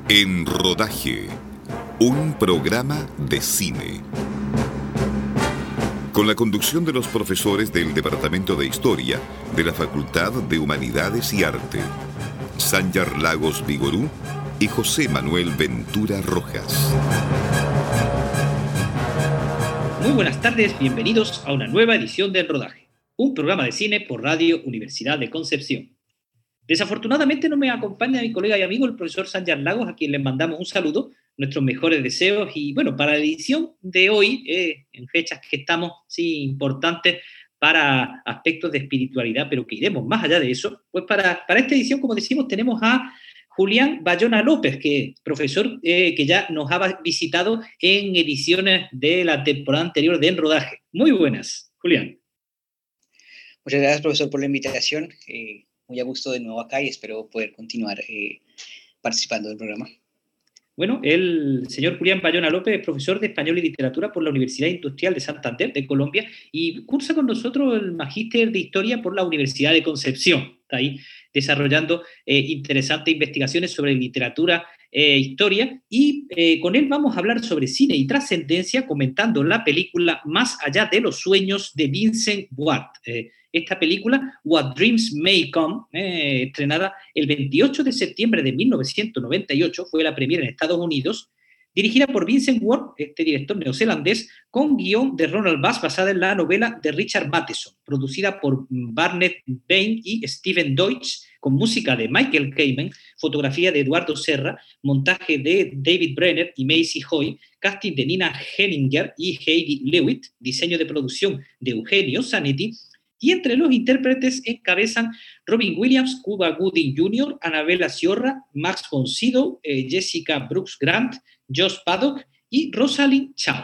En Rodaje, un programa de cine. Con la conducción de los profesores del Departamento de Historia de la Facultad de Humanidades y Arte, Sanjar Lagos Vigorú y José Manuel Ventura Rojas. Muy buenas tardes, bienvenidos a una nueva edición de En Rodaje, un programa de cine por Radio Universidad de Concepción. Desafortunadamente no me acompaña mi colega y amigo el profesor Sanjar Lagos, a quien le mandamos un saludo, nuestros mejores deseos y bueno, para la edición de hoy, en fechas que estamos, sí, importantes para aspectos de espiritualidad, pero que iremos más allá de eso, pues para esta edición, como decimos, tenemos a Julián Bayona López, que profesor que ya nos ha visitado en ediciones de la temporada anterior de En Rodaje. Muy buenas, Julián. Muchas gracias, profesor, por la invitación. Muy a gusto de nuevo acá y espero poder continuar participando del programa. Bueno, el señor Julián Bayona López es profesor de Español y Literatura por la Universidad Industrial de Santander, de Colombia, y cursa con nosotros el Magíster de Historia por la Universidad de Concepción. Está ahí desarrollando interesantes investigaciones sobre literatura e historia, y con él vamos a hablar sobre cine y trascendencia, comentando la película Más allá de los sueños de Vincent Ward. Esta película, What Dreams May Come, estrenada el 28 de septiembre de 1998, fue la premiere en Estados Unidos, dirigida por Vincent Ward, este director neozelandés, con guión de Ronald Bass basada en la novela de Richard Matheson, producida por Barnett Bain y Stephen Deutsch, con música de Michael Kamen, fotografía de Eduardo Serra, montaje de David Brenner y Macy Hoy, casting de Nina Henninger y Heidi Lewitt, diseño de producción de Eugenio Zanetti, y entre los intérpretes encabezan Robin Williams, Cuba Gooding Jr., Annabella Sciorra, Max von Sydow, Jessica Brooks Grant, Josh Paddock y Rosalind Chao.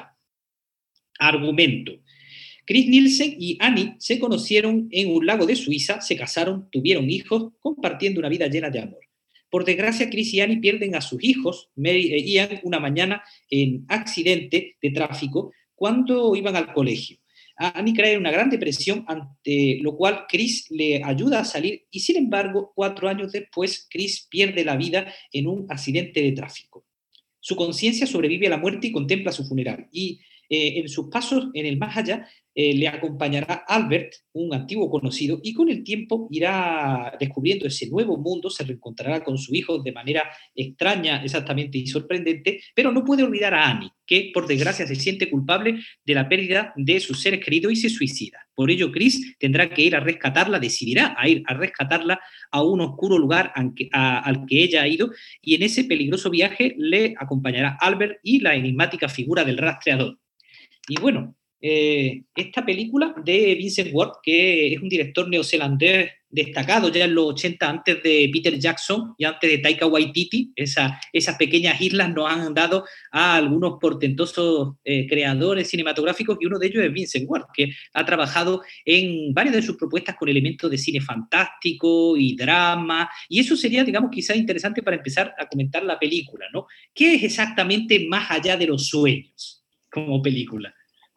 Argumento. Chris Nielsen y Annie se conocieron en un lago de Suiza, se casaron, tuvieron hijos, compartiendo una vida llena de amor. Por desgracia, Chris y Annie pierden a sus hijos, Mary e Ian, una mañana en accidente de tráfico cuando iban al colegio. Annie cae en una gran depresión, ante lo cual Chris le ayuda a salir y, sin embargo, 4 años después, Chris pierde la vida en un accidente de tráfico. Su conciencia sobrevive a la muerte y contempla su funeral. Y en sus pasos en el más allá le acompañará Albert, un antiguo conocido, y con el tiempo irá descubriendo ese nuevo mundo, se reencontrará con su hijo de manera extraña, exactamente, y sorprendente, pero no puede olvidar a Annie, que por desgracia se siente culpable de la pérdida de sus seres queridos y se suicida. Por ello, Chris tendrá que ir a rescatarla, decidirá a ir a rescatarla a un oscuro lugar al que ella ha ido, y en ese peligroso viaje le acompañará Albert y la enigmática figura del rastreador. Y bueno, esta película de Vincent Ward, que es un director neozelandés destacado ya en los 80, antes de Peter Jackson y antes de Taika Waititi, esas pequeñas islas nos han dado a algunos portentosos creadores cinematográficos, y uno de ellos es Vincent Ward, que ha trabajado en varias de sus propuestas con elementos de cine fantástico y drama, y eso sería, digamos, quizás interesante para empezar a comentar la película, ¿no? ¿Qué es exactamente Más allá de los sueños como película?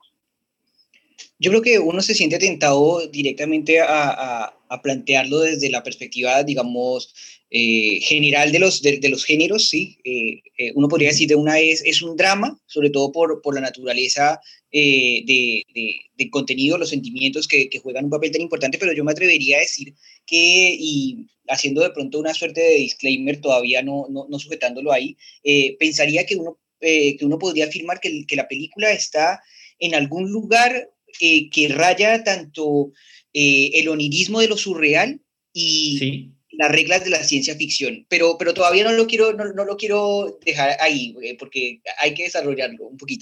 Yo creo que uno se siente tentado directamente a plantearlo desde la perspectiva, digamos, general de los géneros, ¿sí? Uno podría decir de una vez, es un drama, sobre todo por la naturaleza de contenido, los sentimientos que juegan un papel tan importante, pero yo me atrevería a decir que, y haciendo de pronto una suerte de disclaimer, todavía no sujetándolo ahí, pensaría que uno podría afirmar que la película está en algún lugar que raya tanto el onirismo de lo surreal y sí, las reglas de la ciencia ficción, pero todavía no lo quiero dejar ahí, porque hay que desarrollarlo un poquito.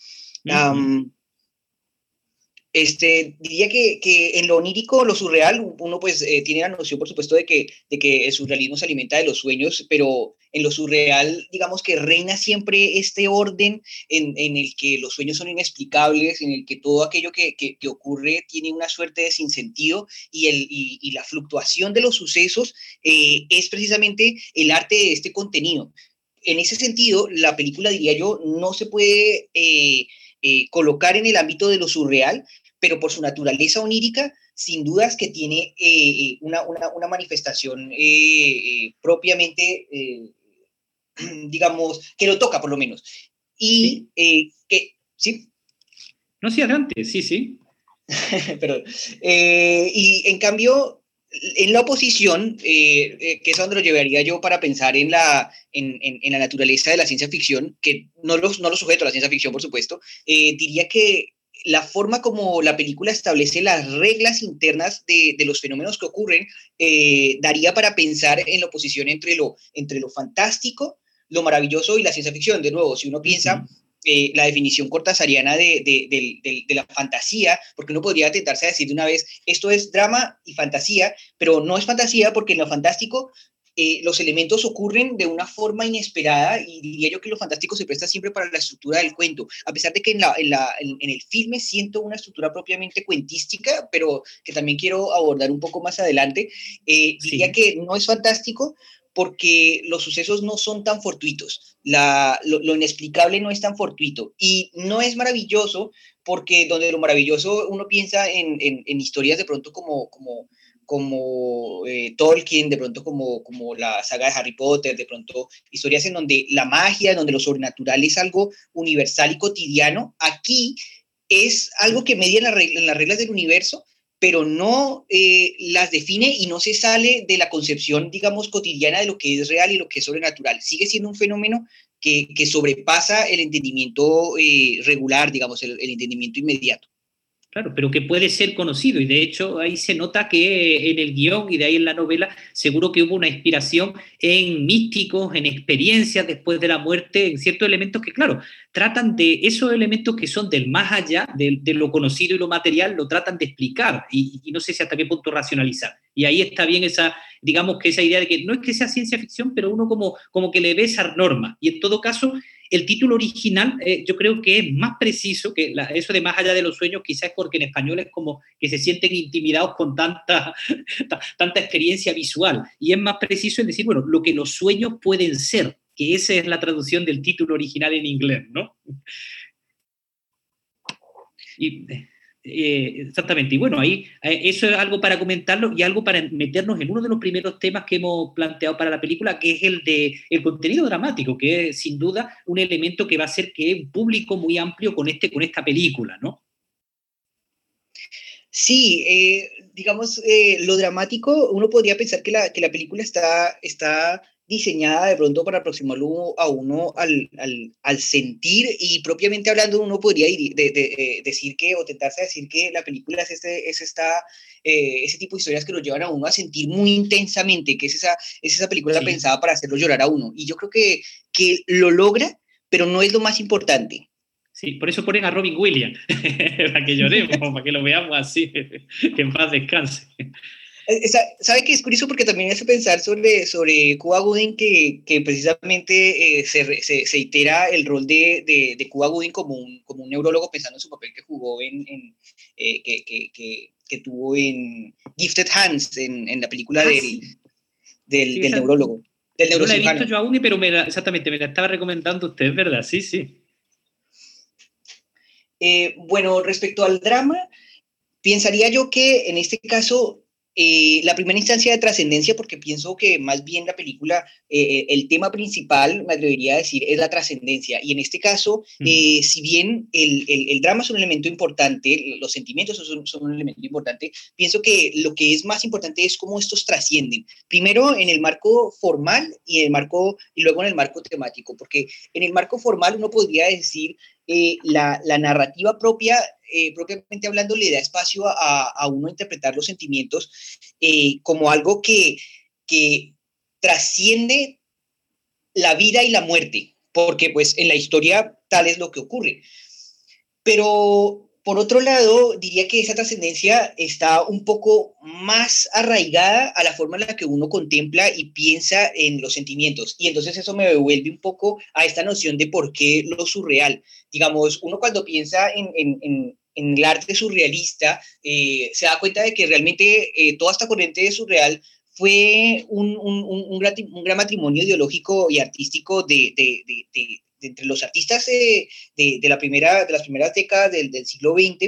Diría que en lo onírico, lo surreal, uno pues tiene la noción, por supuesto, de que el surrealismo se alimenta de los sueños, pero en lo surreal, digamos que reina siempre este orden en el que los sueños son inexplicables, en el que todo aquello que ocurre tiene una suerte de sinsentido, y la fluctuación de los sucesos es precisamente el arte de este contenido. En ese sentido, la película, diría yo, no se puede colocar en el ámbito de lo surreal, pero por su naturaleza onírica, sin dudas que tiene una manifestación propiamente digamos, que lo toca por lo menos. Y ¿sí? No, sí, adelante, sí, sí. Perdón. Y en cambio, en la oposición, que es donde lo llevaría yo para pensar en la naturaleza de la ciencia ficción, que no lo sujeto a la ciencia ficción, por supuesto, diría que la forma como la película establece las reglas internas de los fenómenos que ocurren daría para pensar en la oposición entre lo fantástico, lo maravilloso y la ciencia ficción. De nuevo, si uno piensa la definición cortasariana de la fantasía, porque uno podría tentarse a decir de una vez, esto es drama y fantasía, pero no es fantasía porque en lo fantástico los elementos ocurren de una forma inesperada y diría yo que lo fantástico se presta siempre para la estructura del cuento, a pesar de que en el filme siento una estructura propiamente cuentística, pero que también quiero abordar un poco más adelante. Diría que no es fantástico porque los sucesos no son tan fortuitos, lo inexplicable no es tan fortuito, y no es maravilloso porque donde lo maravilloso uno piensa en historias de pronto como Tolkien, de pronto como la saga de Harry Potter, de pronto historias en donde la magia, donde lo sobrenatural es algo universal y cotidiano. Aquí es algo que media en las reglas del universo, pero no las define y no se sale de la concepción, digamos, cotidiana de lo que es real y lo que es sobrenatural. Sigue siendo un fenómeno que sobrepasa el entendimiento regular, digamos, el entendimiento inmediato. Claro, pero que puede ser conocido, y de hecho ahí se nota que en el guión y de ahí en la novela seguro que hubo una inspiración en místicos, en experiencias después de la muerte, en ciertos elementos que, claro, tratan de esos elementos que son del más allá, de lo conocido y lo material, lo tratan de explicar y no sé si hasta qué punto racionalizar. Y ahí está bien esa, digamos que esa idea de que no es que sea ciencia ficción, pero uno como que le ve esa norma. Y en todo caso, el título original yo creo que es más preciso que eso de más allá de los sueños, quizás porque en español es como que se sienten intimidados con tanta experiencia visual. Y es más preciso en decir, bueno, lo que los sueños pueden ser, que esa es la traducción del título original en inglés, ¿no? Y exactamente, y bueno, ahí eso es algo para comentarlo y algo para meternos en uno de los primeros temas que hemos planteado para la película, que es el de el contenido dramático, que es sin duda un elemento que va a hacer que un público muy amplio con esta película, ¿no? Sí, digamos, lo dramático, uno podría pensar que la película está diseñada de pronto para aproximarlo a uno al sentir, y propiamente hablando uno podría decir que, o tentarse a decir que la película es ese tipo de historias que lo llevan a uno a sentir muy intensamente, que es esa película pensada para hacerlo llorar a uno. Y yo creo que lo logra, pero no es lo más importante. Sí, por eso ponen a Robin Williams, para que lloremos, para que lo veamos así, que en paz descanse. ¿Sabe qué es curioso? Porque también me hace pensar sobre Cuba Gooding, que precisamente se itera el rol de Cuba Gooding como un neurólogo, pensando en su papel que jugó que tuvo en Gifted Hands, en la película del neurólogo. No la he visto yo aún, pero exactamente, me la estaba recomendando usted, ¿verdad? Sí, sí. Bueno, respecto al drama, pensaría yo que en este caso la primera instancia de trascendencia, porque pienso que más bien la película, el tema principal, me atrevería a decir, es la trascendencia. Y en este caso, si bien el drama es un elemento importante, los sentimientos son un elemento importante, pienso que lo que es más importante es cómo estos trascienden. Primero en el marco formal y luego en el marco temático, porque en el marco formal uno podría decir la narrativa propiamente hablando, le da espacio a uno interpretar los sentimientos como algo que trasciende la vida y la muerte, porque pues en la historia tal es lo que ocurre. Pero por otro lado, diría que esa trascendencia está un poco más arraigada a la forma en la que uno contempla y piensa en los sentimientos. Y entonces eso me devuelve un poco a esta noción de por qué lo surreal. Digamos, uno cuando piensa en el arte surrealista, se da cuenta de que realmente toda esta corriente surreal fue un gran matrimonio ideológico y artístico entre los artistas de las primeras décadas del siglo XX,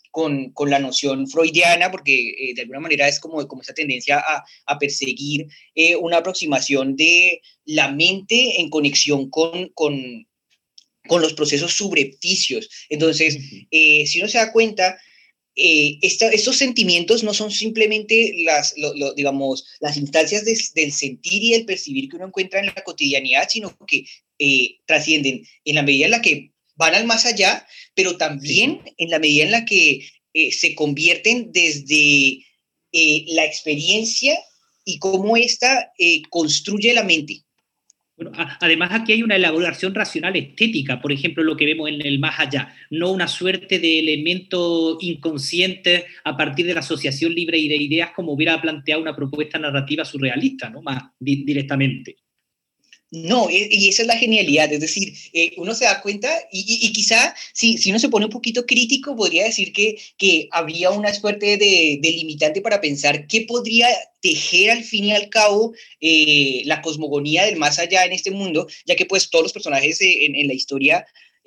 con la noción freudiana, porque de alguna manera es como esa tendencia a perseguir una aproximación de la mente en conexión con los procesos subrepticios. Entonces, si uno se da cuenta, estos sentimientos no son simplemente digamos, las instancias del sentir y del percibir que uno encuentra en la cotidianidad, sino que trascienden en la medida en la que van al más allá, pero también en la medida en la que se convierten desde la experiencia y cómo ésta construye la mente. Bueno, además aquí hay una elaboración racional estética, por ejemplo, lo que vemos en el más allá, no una suerte de elemento inconsciente a partir de la asociación libre de ideas como hubiera planteado una propuesta narrativa surrealista, ¿no? Más directamente. No, y esa es la genialidad, es decir, uno se da cuenta y quizá si uno se pone un poquito crítico podría decir que habría una suerte de limitante para pensar qué podría tejer al fin y al cabo la cosmogonía del más allá en este mundo, ya que pues todos los personajes en la historia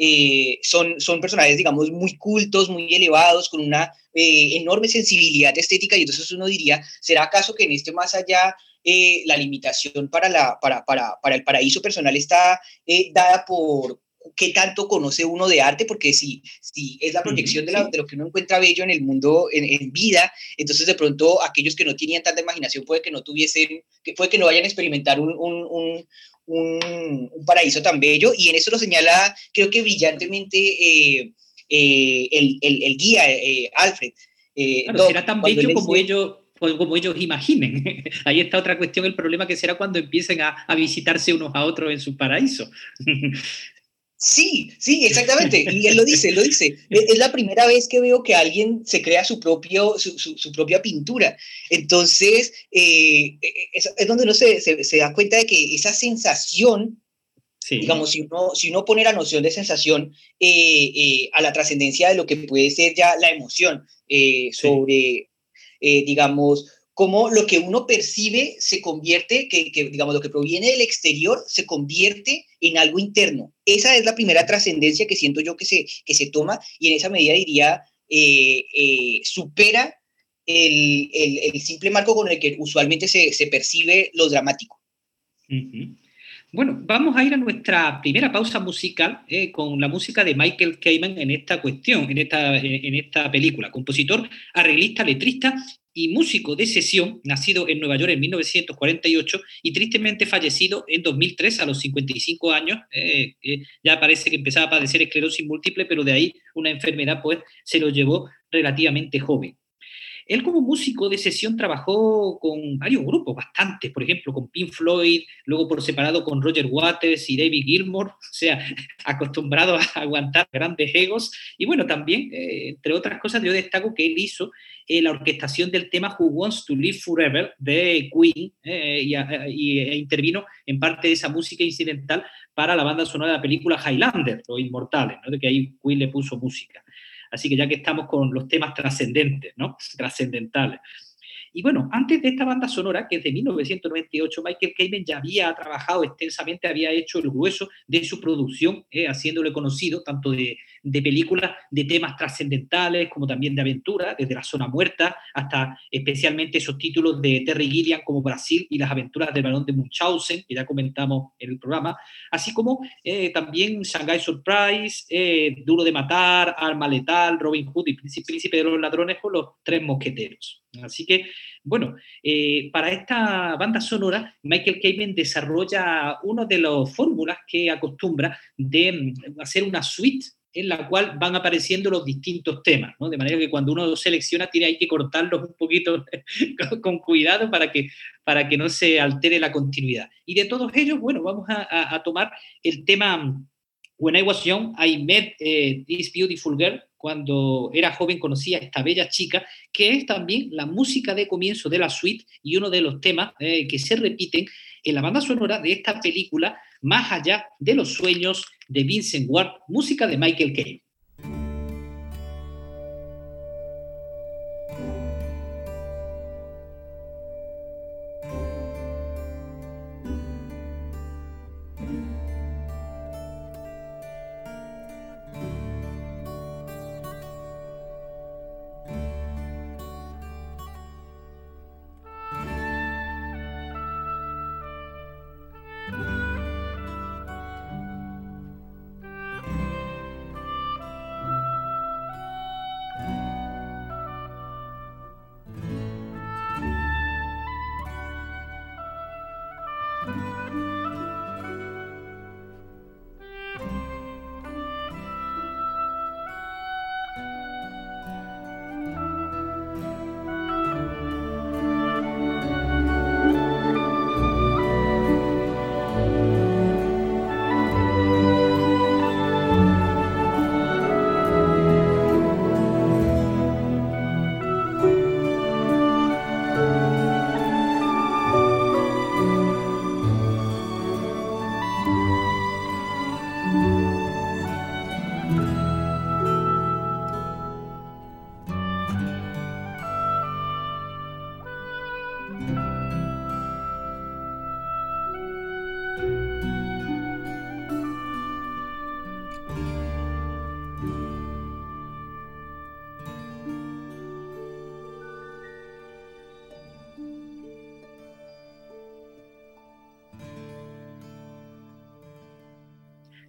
son personajes, digamos, muy cultos, muy elevados, con una enorme sensibilidad estética, y entonces uno diría, ¿será acaso que en este más allá la limitación para el paraíso personal está dada por qué tanto conoce uno de arte? Porque si es la proyección de lo que uno encuentra bello en el mundo, en vida, entonces de pronto aquellos que no tenían tanta imaginación puede que no vayan a experimentar un paraíso tan bello, y en eso lo señala, creo que brillantemente, el guía, Alfred. Claro, será tan bello como ellos imaginen. Ahí está otra cuestión, el problema que será cuando empiecen a visitarse unos a otros en su paraíso. Sí, exactamente, y él lo dice. Es la primera vez que veo que alguien se crea su propia pintura. Entonces, es donde uno se da cuenta de que esa sensación, digamos, si uno pone la noción de sensación a la trascendencia de lo que puede ser ya la emoción, sobre, digamos, cómo lo que uno percibe se convierte, digamos, lo que proviene del exterior se convierte en algo interno. Esa es la primera trascendencia que siento yo que se toma, y en esa medida diría, supera el simple marco con el que usualmente se percibe lo dramático. Uh-huh. Bueno, vamos a ir a nuestra primera pausa musical con la música de Michael Kamen en esta cuestión, en esta película. Compositor, arreglista, letrista y músico de sesión, nacido en Nueva York en 1948 y tristemente fallecido en 2003 a los 55 años. Ya parece que empezaba a padecer esclerosis múltiple, pero de ahí una enfermedad pues se lo llevó relativamente joven. Él como músico de sesión trabajó con varios grupos, bastantes, por ejemplo, con Pink Floyd, luego por separado con Roger Waters y David Gilmour, o sea, acostumbrado a aguantar grandes egos. Y bueno, también, entre otras cosas, yo destaco que él hizo la orquestación del tema Who Wants to Live Forever de Queen e intervino en parte de esa música incidental para la banda sonora de la película Highlander, Los Inmortales, ¿no? De que ahí Queen le puso música. Así que ya que estamos con los temas trascendentes, ¿no? Trascendentales. Y bueno, antes de esta banda sonora, que es de 1998, Michael Kamen ya había trabajado extensamente, había hecho el grueso de su producción, haciéndole conocido tanto de películas de temas trascendentales como también de aventura, desde La Zona Muerta hasta especialmente esos títulos de Terry Gilliam como Brasil y las aventuras del Barón de Munchausen, que ya comentamos en el programa, así como también Shanghai Surprise, Duro de Matar, Arma Letal, Robin Hood y Príncipe de los Ladrones con los Tres Mosqueteros. Así que, bueno, para esta banda sonora, Michael Kamen desarrolla una de las fórmulas que acostumbra de hacer una suite en la cual van apareciendo los distintos temas, ¿no? De manera que cuando uno los selecciona hay que cortarlos un poquito con cuidado para que no se altere la continuidad. Y de todos ellos, bueno, vamos a tomar el tema When I Was Young, I Met This Beautiful Girl. Cuando era joven conocí a esta bella chica, que es también la música de comienzo de la suite y uno de los temas que se repiten en la banda sonora de esta película, Más allá de los sueños, de Vincent Ward, música de Michael Kamen.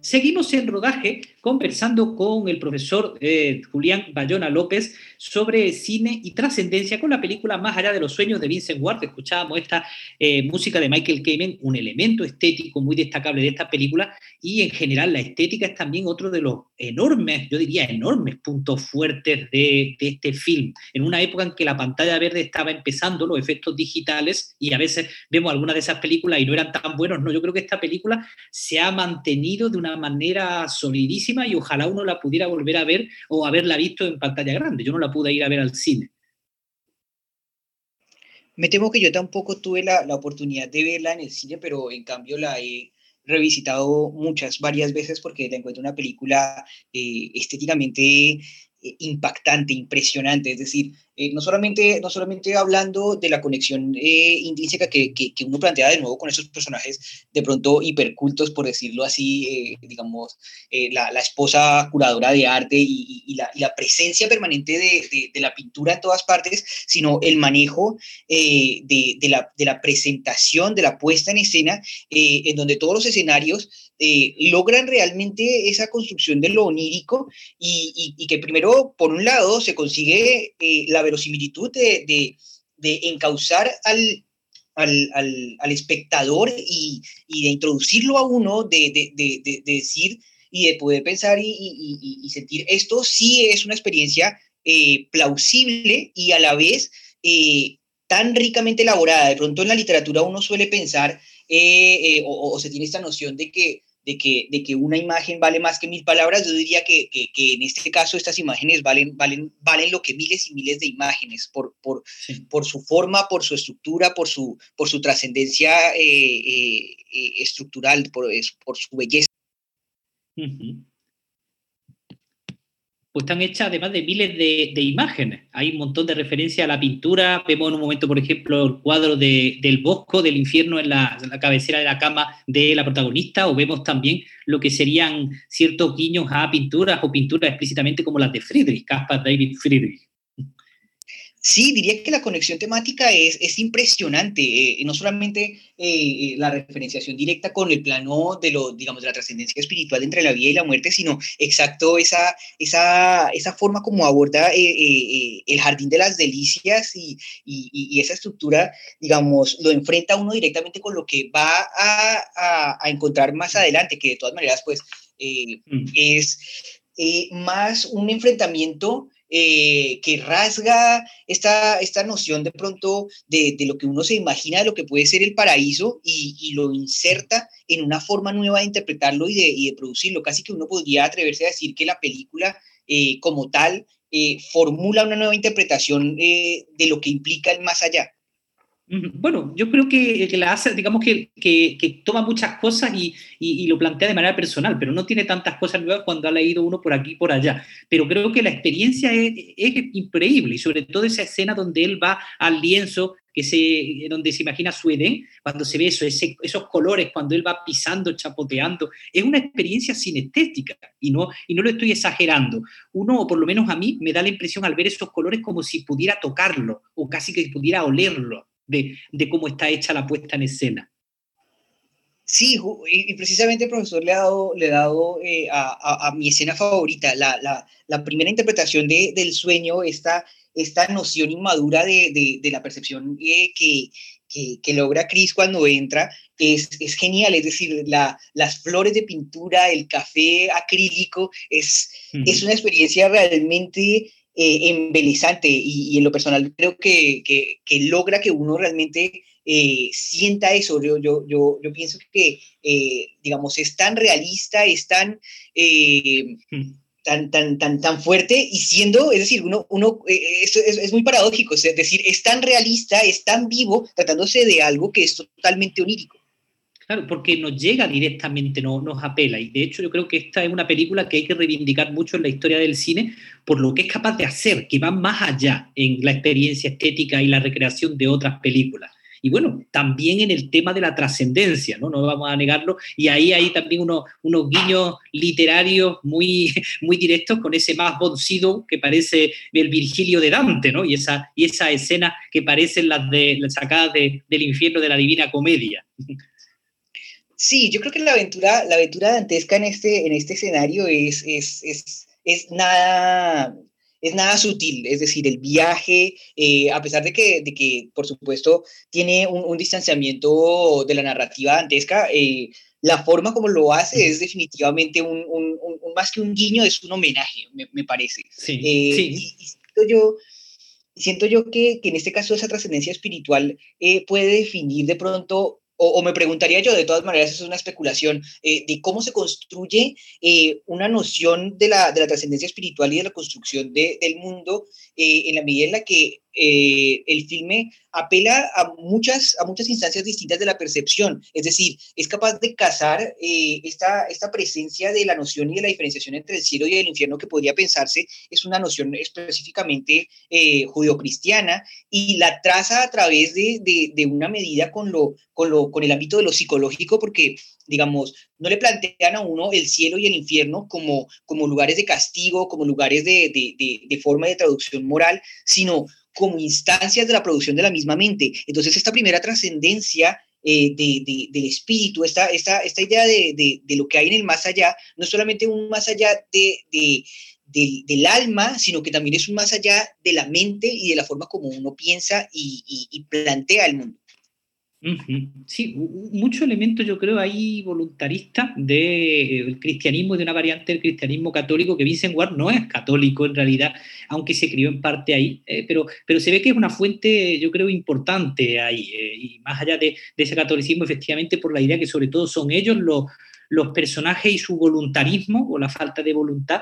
Seguimos en rodaje conversando con el profesor Julián Bayona López sobre cine y trascendencia con la película Más allá de los sueños de Vincent Ward. Escuchábamos esta música de Michael Kamen, un elemento estético muy destacable de esta película, y en general la estética es también otro de los enormes, yo diría enormes puntos fuertes de este film. En una época en que la pantalla verde estaba empezando, los efectos digitales, y a veces vemos algunas de esas películas y no eran tan buenos, no, yo creo que esta película se ha mantenido de una manera solidísima y ojalá uno la pudiera volver a ver o haberla visto en pantalla grande. Yo no la pude ir a ver al cine. Me temo que yo tampoco tuve la oportunidad de verla en el cine, pero en cambio la he revisitado varias veces porque la encuentro una película estéticamente impactante, impresionante. Es decir, no solamente hablando de la conexión intrínseca que uno plantea de nuevo con esos personajes de pronto hipercultos, por decirlo así, digamos, la esposa curadora de arte y la presencia permanente de la pintura en todas partes, sino el manejo de la presentación, de la puesta en escena, en donde todos los escenarios logran realmente esa construcción de lo onírico y que primero, por un lado, se consigue la verosimilitud de encauzar al espectador y de introducirlo a uno, de decir y de poder pensar y sentir esto sí es una experiencia plausible y a la vez tan ricamente elaborada. De pronto en la literatura uno suele pensar o se tiene esta noción de que una imagen vale más que 1000 palabras. Yo diría que en este caso estas imágenes valen lo que miles y miles de imágenes por su forma, por su estructura, por su trascendencia estructural, por su belleza. Uh-huh. Pues están hechas además de miles de imágenes. Hay un montón de referencias a la pintura. Vemos en un momento, por ejemplo, el cuadro del Bosco, del infierno en la cabecera de la cama de la protagonista, o vemos también lo que serían ciertos guiños a pinturas o pinturas explícitamente como las de Friedrich, Caspar David Friedrich. Sí, diría que la conexión temática es impresionante, no solamente la referenciación directa con el plano de la trascendencia espiritual entre la vida y la muerte, sino exacto esa forma como aborda el jardín de las delicias y esa estructura, digamos, lo enfrenta uno directamente con lo que va a encontrar más adelante, que de todas maneras, pues, es más un enfrentamiento que rasga esta noción de pronto de lo que uno se imagina de lo que puede ser el paraíso y lo inserta en una forma nueva de interpretarlo y de producirlo. Casi que uno podría atreverse a decir que la película como tal formula una nueva interpretación de lo que implica el más allá. Bueno, yo creo que la hace, digamos que toma muchas cosas y lo plantea de manera personal, pero no tiene tantas cosas nuevas cuando ha leído uno por aquí y por allá. Pero creo que la experiencia es increíble, y sobre todo esa escena donde él va al lienzo, donde se imagina su Edén, cuando se ve esos colores, cuando él va pisando, chapoteando. Es una experiencia sinestésica y no lo estoy exagerando. Uno, o por lo menos a mí, me da la impresión al ver esos colores como si pudiera tocarlo o casi que pudiera olerlo. De cómo está hecha la puesta en escena. Sí, y precisamente el profesor le ha dado a mi escena favorita, la primera interpretación del sueño, esta noción inmadura de la percepción que logra Chris cuando entra, es genial. Es decir, las flores de pintura, el café acrílico, es una experiencia realmente embelesante y en lo personal creo que logra que uno realmente sienta eso. Yo pienso que digamos, es tan realista, es tan fuerte y siendo, es decir, es muy paradójico, es decir, es tan realista, es tan vivo, tratándose de algo que es totalmente onírico. Claro, porque nos llega directamente, nos apela. Y de hecho yo creo que esta es una película que hay que reivindicar mucho en la historia del cine por lo que es capaz de hacer, que va más allá en la experiencia estética y la recreación de otras películas. Y bueno, también en el tema de la trascendencia, ¿no? No vamos a negarlo. Y ahí hay también unos guiños literarios muy, muy directos con ese Mass von Sydow que parece el Virgilio de Dante, ¿no? Y esa escena que parecen las sacadas del infierno de la Divina Comedia. Sí, yo creo que la aventura dantesca en este escenario es nada sutil, es decir, el viaje, a pesar de que, por supuesto, tiene un distanciamiento de la narrativa dantesca, la forma como lo hace es definitivamente más que un guiño, es un homenaje, me parece. Sí, sí. Y siento yo que en este caso esa trascendencia espiritual puede definir de pronto, o me preguntaría yo, de todas maneras, es una especulación, de cómo se construye una noción de la trascendencia espiritual y de la construcción del mundo en la medida en la que el filme apela a muchas instancias distintas de la percepción, es decir, es capaz de cazar esta presencia de la noción y de la diferenciación entre el cielo y el infierno que podría pensarse es una noción específicamente judeocristiana y la traza a través de una medida con el ámbito de lo psicológico, porque, digamos, no le plantean a uno el cielo y el infierno como lugares de castigo, como lugares de forma de traducción moral, sino como instancias de la producción de la misma mente. Entonces, esta primera trascendencia del espíritu, esta idea de lo que hay en el más allá, no es solamente un más allá del alma, sino que también es un más allá de la mente y de la forma como uno piensa y plantea el mundo. Sí, mucho elemento yo creo ahí voluntarista del cristianismo, de una variante del cristianismo católico, que Vincent Ward no es católico en realidad, aunque se crió en parte ahí, pero se ve que es una fuente yo creo importante ahí, y más allá de ese catolicismo efectivamente por la idea que sobre todo son ellos los personajes y su voluntarismo o la falta de voluntad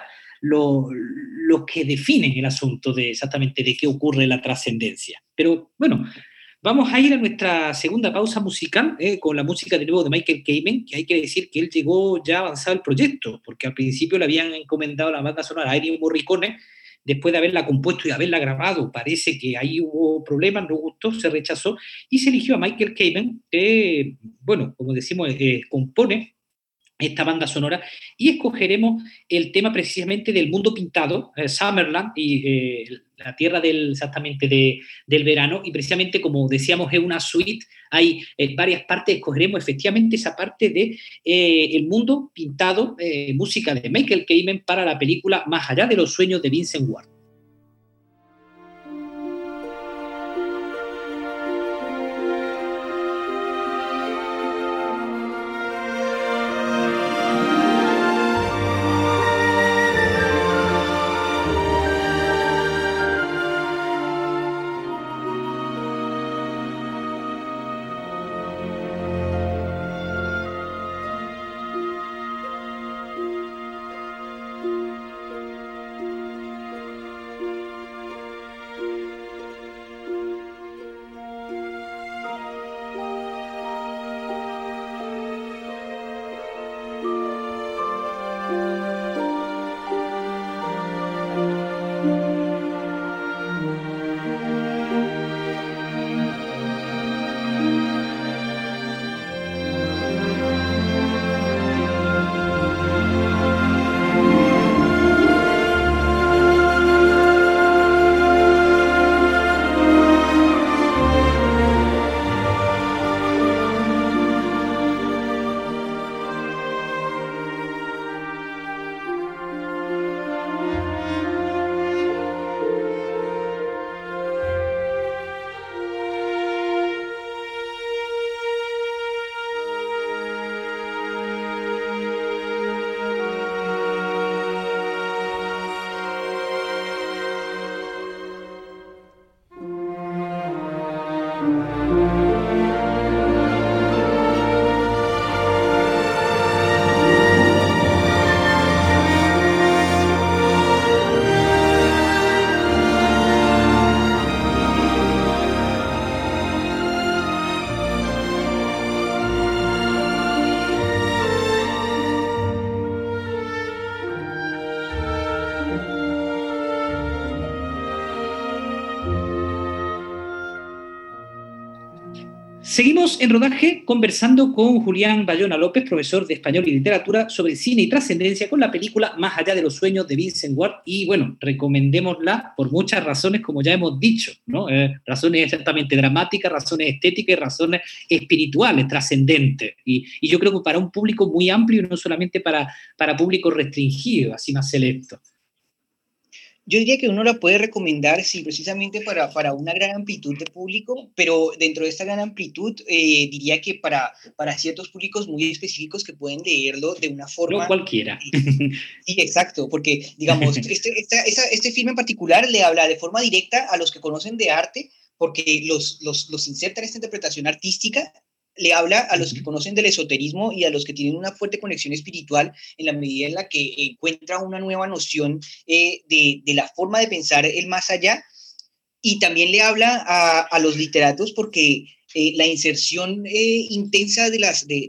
los que definen el asunto de exactamente de qué ocurre en la trascendencia. Pero bueno, vamos a ir a nuestra segunda pausa musical con la música de nuevo de Michael Kamen, que hay que decir que él llegó ya avanzado el proyecto, porque al principio le habían encomendado la banda sonora a Ennio Morricone, después de haberla compuesto y haberla grabado, parece que ahí hubo problemas, no gustó, se rechazó, y se eligió a Michael Kamen, que, bueno, como decimos, compone esta banda sonora, y escogeremos el tema precisamente del mundo pintado, Summerland, y la tierra exactamente del verano, y precisamente como decíamos es una suite, hay varias partes, escogeremos efectivamente esa parte de el mundo pintado, música de Michael Kamen para la película Más allá de los sueños de Vincent Ward. Seguimos en Rodaje conversando con Julián Bayona López, profesor de Español y Literatura, sobre cine y trascendencia con la película Más allá de los sueños de Vincent Ward. Y bueno, recomendémosla por muchas razones, como ya hemos dicho, ¿no? Razones exactamente dramáticas, razones estéticas y razones espirituales, trascendentes. Y yo creo que para un público muy amplio y no solamente para público restringido, así más selecto. Yo diría que uno la puede recomendar, sí, precisamente para una gran amplitud de público, pero dentro de esta gran amplitud, diría que para ciertos públicos muy específicos que pueden leerlo de una forma... No cualquiera. Sí, exacto, porque, digamos, este filme en particular le habla de forma directa a los que conocen de arte, porque los inserta en esta interpretación artística. Le habla a los que conocen del esoterismo y a los que tienen una fuerte conexión espiritual en la medida en la que encuentra una nueva noción de la forma de pensar el más allá. Y también le habla a los literatos porque la inserción intensa de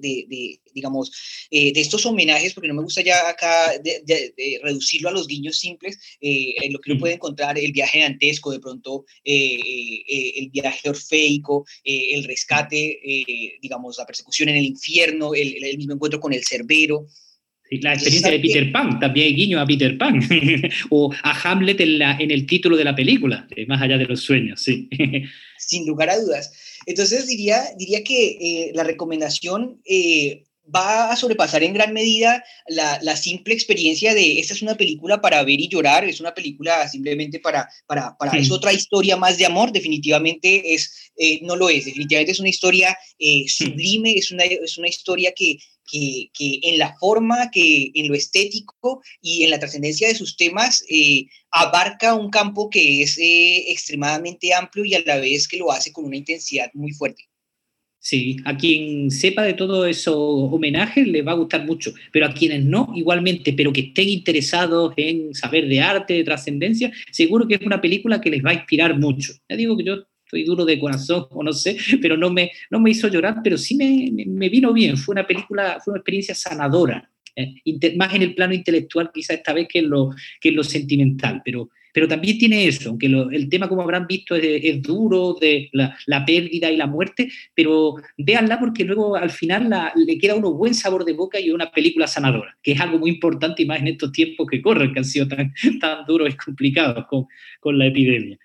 estos homenajes, porque no me gusta ya acá de reducirlo a los guiños simples, en lo que uno puede encontrar el viaje dantesco, de pronto el viaje orfeico, el rescate, la persecución en el infierno, el mismo encuentro con el Cerbero. La experiencia de Peter Pan, también hay guiño a Peter Pan, o a Hamlet en el título de la película, Más allá de los sueños, sí. Sin lugar a dudas. Entonces diría que la recomendación va a sobrepasar en gran medida la simple experiencia de esta es una película para ver y llorar, es una película simplemente para es otra historia más de amor, definitivamente no lo es, definitivamente es una historia sublime, es una historia que en la forma, que en lo estético y en la trascendencia de sus temas abarca un campo que es extremadamente amplio y a la vez que lo hace con una intensidad muy fuerte. Sí, a quien sepa de todos esos homenajes les va a gustar mucho, pero a quienes no, igualmente, pero que estén interesados en saber de arte, de trascendencia, seguro que es una película que les va a inspirar mucho. Ya digo que yo soy duro de corazón, o no sé, pero no me hizo llorar, pero sí me vino bien. Fue una experiencia sanadora, más en el plano intelectual quizá esta vez que en lo sentimental, pero también tiene eso, aunque el tema, como habrán visto, es duro, de la pérdida y la muerte, pero véanla porque luego al final le queda a uno buen sabor de boca y una película sanadora, que es algo muy importante y más en estos tiempos que corren, que han sido tan duros y complicados con la epidemia.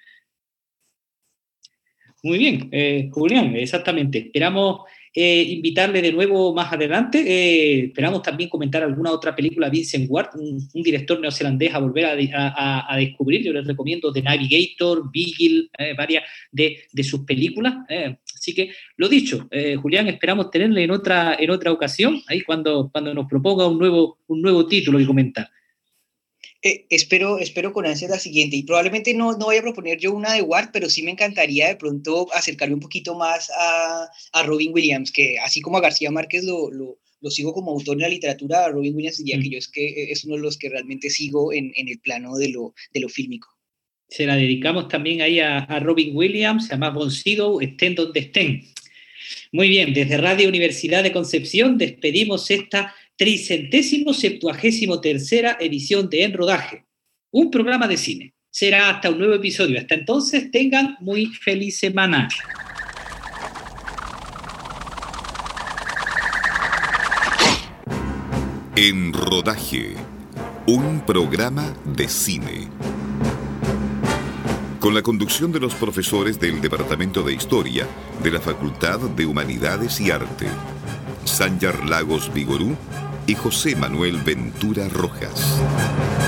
Muy bien, Julián, exactamente. Esperamos invitarle de nuevo más adelante. Esperamos también comentar alguna otra película de Vincent Ward, un director neozelandés a volver a descubrir. Yo les recomiendo The Navigator, Vigil, varias de sus películas. Así que, lo dicho, Julián, esperamos tenerle en otra ocasión, ahí cuando nos proponga un nuevo título que comentar. Espero con ansia la siguiente, y probablemente no voy a proponer yo una de Ward, pero sí me encantaría de pronto acercarme un poquito más a Robin Williams, que así como a García Márquez lo sigo como autor en la literatura, a Robin Williams diría que yo es uno de los que realmente sigo en el plano de lo fílmico. Se la dedicamos también ahí a Robin Williams, a Max von Sydow, estén donde estén. Muy bien, desde Radio Universidad de Concepción despedimos esta 373ª edición de En Rodaje, un programa de cine. Será hasta un nuevo episodio. Hasta entonces, tengan muy feliz semana. En Rodaje, un programa de cine. Con la conducción de los profesores del Departamento de Historia de la Facultad de Humanidades y Arte, Sanjar Lagos Vigorú y José Manuel Ventura Rojas.